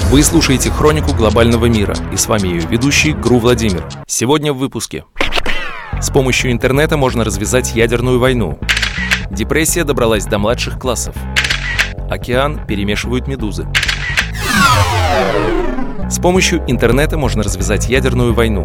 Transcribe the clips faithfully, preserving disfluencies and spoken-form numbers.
Вы слушаете «Хронику глобального мира», и с вами ее ведущий ГРУ Владимир. Сегодня в выпуске. С помощью интернета можно развязать ядерную войну. Депрессия добралась до младших классов. Океан перемешивают медузы. С помощью интернета можно развязать ядерную войну.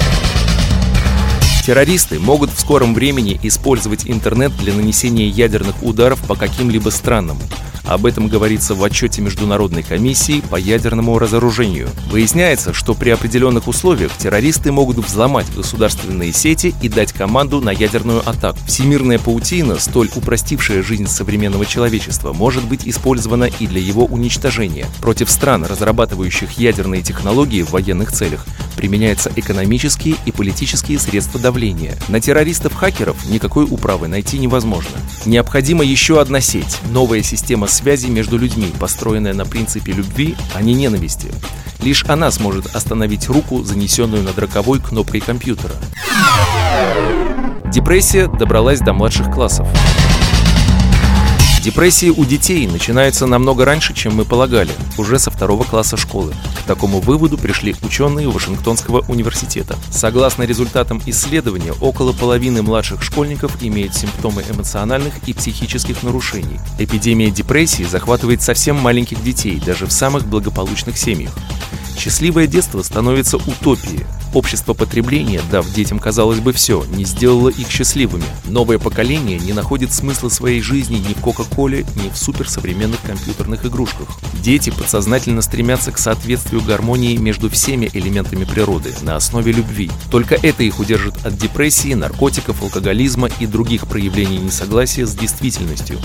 Террористы могут в скором времени использовать интернет для нанесения ядерных ударов по каким-либо странам. Об этом говорится в отчете Международной комиссии по ядерному разоружению. Выясняется, что при определенных условиях террористы могут взломать государственные сети и дать команду на ядерную атаку. Всемирная паутина, столь упростившая жизнь современного человечества, может быть использована и для его уничтожения. Против стран, разрабатывающих ядерные технологии в военных целях, применяются экономические и политические средства давления. На террористов-хакеров никакой управы найти невозможно. Необходима еще одна сеть, новая система связи между людьми, построенная на принципе любви, а не ненависти. Лишь она сможет остановить руку, занесенную над роковой кнопкой компьютера. Депрессия добралась до младших классов. Депрессии у детей начинаются намного раньше, чем мы полагали, уже со второго класса школы. К такому выводу пришли ученые Вашингтонского университета. Согласно результатам исследования, около половины младших школьников имеют симптомы эмоциональных и психических нарушений. Эпидемия депрессии захватывает совсем маленьких детей, даже в самых благополучных семьях. Счастливое детство становится утопией. Общество потребления, дав детям, казалось бы, все, не сделало их счастливыми. Новое поколение не находит смысла своей жизни ни в Кока-Коле, ни в суперсовременных компьютерных игрушках. Дети подсознательно стремятся к соответствию гармонии между всеми элементами природы на основе любви. Только это их удержит от депрессии, наркотиков, алкоголизма и других проявлений несогласия с действительностью.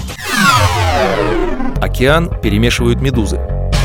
Океан перемешивают медузы.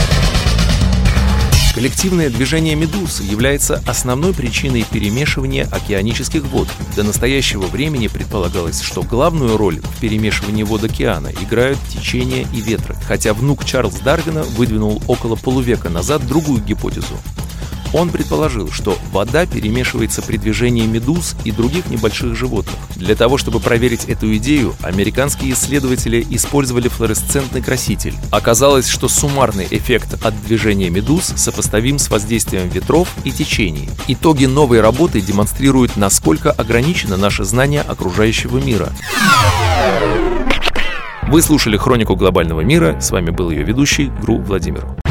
Коллективное движение медуз является основной причиной перемешивания океанических вод. До настоящего времени предполагалось, что главную роль в перемешивании вод океана играют течения и ветры, хотя внук Чарльза Дарвина выдвинул около полувека назад другую гипотезу. Он предположил, что вода перемешивается при движении медуз и других небольших животных. Для того, чтобы проверить эту идею, американские исследователи использовали флуоресцентный краситель. Оказалось, что суммарный эффект от движения медуз сопоставим с воздействием ветров и течений. Итоги новой работы демонстрируют, насколько ограничено наше знание окружающего мира. Вы слушали «Хронику глобального мира». С вами был ее ведущий ГРУ Владимир.